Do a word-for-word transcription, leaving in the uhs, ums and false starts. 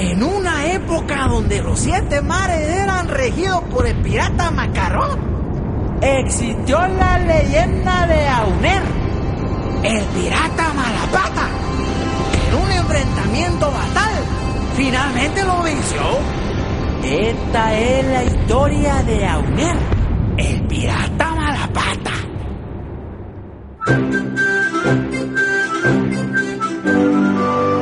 En una época donde los siete mares eran regidos por el pirata Macarrón, existió la leyenda de Auner, el pirata Malapata, que en un enfrentamiento fatal finalmente lo venció. Esta es la historia de Auner, el pirata Malapata.